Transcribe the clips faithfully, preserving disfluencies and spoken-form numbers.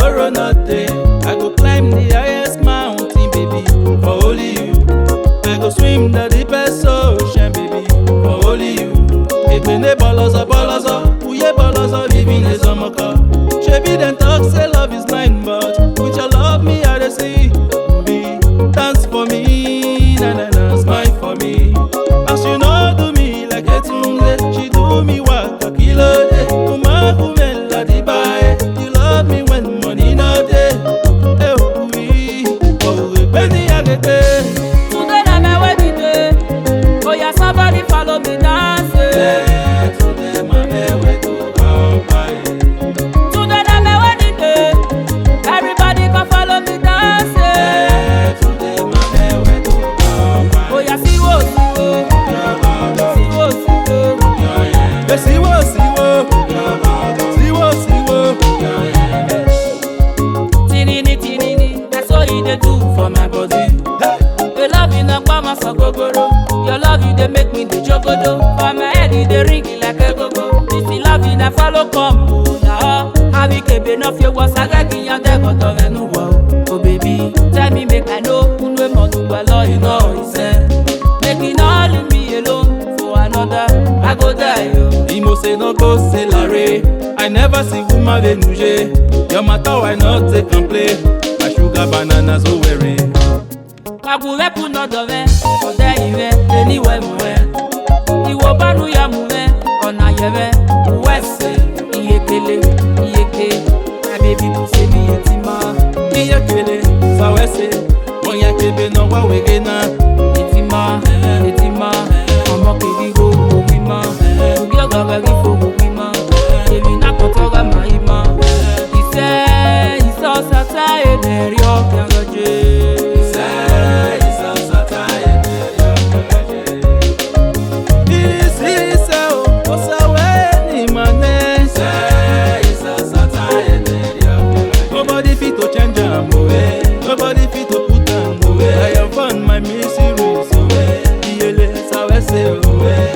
tomorrow not day. I go climb the highest mountain, baby, for only you. I go swim the deepest ocean, baby, for only you. Ebene bolozo bolozo, uye bolozo, living is a mocha. Shebi then talk say love is blind, but with your love me I dey see. Me dance for me, na na na, smile for me. As you know do me like a tunde, she do me what a kilo day. Uma kumela di bae, you love me when money no dey. Eh oui, oh we penny agete. Today na my wedding day. Oh yeah, somebody follow me dance. Eh, today my baby go come by. Today na my wedding day. Everybody come follow me dance. Eh, today my baby go come by. Oh yeah, see what, see what, see what, see what. Eh, siwo siwo, siwo siwo. Tinini tinini, that's all you dey do for my body. Your love you no gbama so gogoro. Your love you dey make me dey jogodo. For my head you dey ring it like a gogo. This the love you na follow come. Oh yeah, how we can be no fear was agagi and they got of no wow. Oh baby, tell me make I know who no more do well you know he said. Making all leave me alone for another. I go die yo. Imo say no go say lare. I never see woman dey nuje. Your matter why not take and play. My sugar bananas so wearing. Agure puno dove, ode iwe, anywhere muwe. Iwo banu ya muwe, ona yewe, uwese, iyekele, iyeke. My baby bu se mi yetima, Iyekele, sawese, onya kebe no wa wegena. yetima, yetima. Omo kiri go wima, ugi oga veri fo wima. Ebi na kotoga maima. Ise, iso sata ederi okiangoje. Nobody fit to change am away. Nobody fit to put am away. I have found my misery away. Iyele sawese away.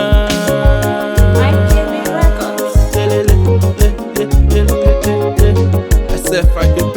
My Jimmy Records. I said,